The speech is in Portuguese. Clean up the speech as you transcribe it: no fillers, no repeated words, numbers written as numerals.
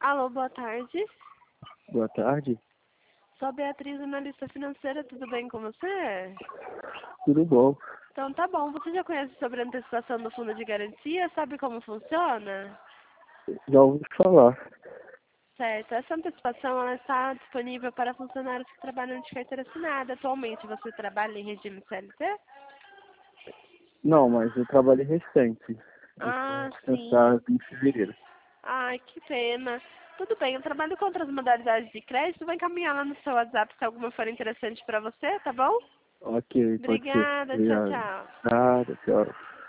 Alô, boa tarde. Boa tarde. Sou a Beatriz, analista financeira, tudo bem com você? Tudo bom? Então tá bom, você já conhece sobre a antecipação do fundo de garantia? Sabe como funciona? Já ouvi falar. Certo, essa antecipação ela está disponível para funcionários que trabalham de carteira assinada. Atualmente você trabalha em regime CLT? Não, mas eu trabalhei recente. Eu vou Ah, descansar sim. em fevereiro. Ai, que pena. Tudo bem, eu trabalho com outras modalidades de crédito. Vou encaminhar lá no seu WhatsApp se alguma for interessante para você, tá bom? Ok, pode ser. Obrigada, tchau, Obrigado. tchau. Nada, tchau.